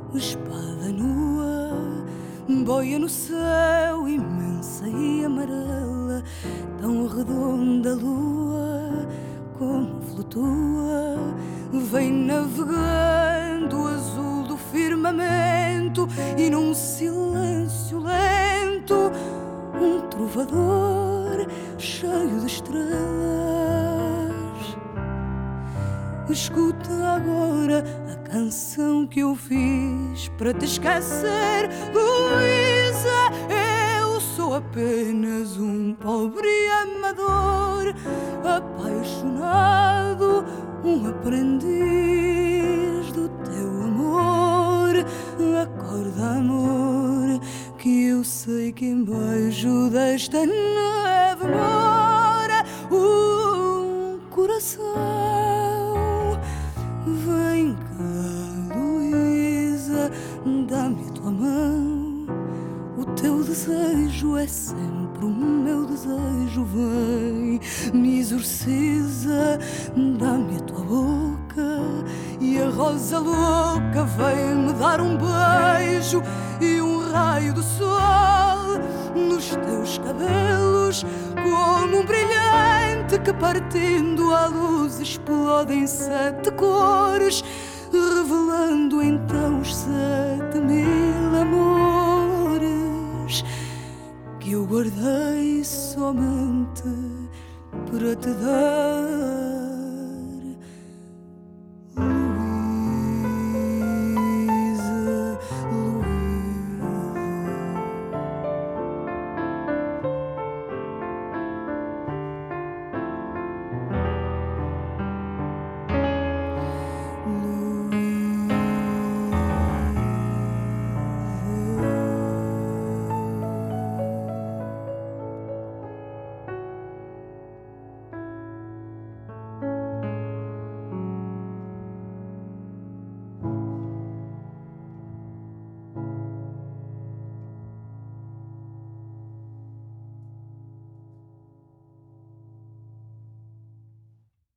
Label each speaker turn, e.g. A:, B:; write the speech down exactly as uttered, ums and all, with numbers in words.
A: espada nua, boia no céu imensa e amarela, tão redonda a lua como flutua, vem navegando o azul do firmamento e num silêncio lento um trovador cheio de estrelas. Escuta agora a canção que eu fiz para te esquecer, Luísa. Eu sou apenas um pobre amador, apaixonado, um aprendiz do teu amor. Acorda, amor, que eu sei que embaixo desta neve mora um coração. Vem cá, Luísa, dá-me a tua mão. O teu desejo é sempre o meu desejo. Vem, me exorciza, dá-me a tua boca. E a rosa louca vem-me dar um beijo e um raio do sol nos teus cabelos, como um brilhante que partindo à luz explode em sete cores, revelando então os sete mil amores que eu guardei somente para te dar.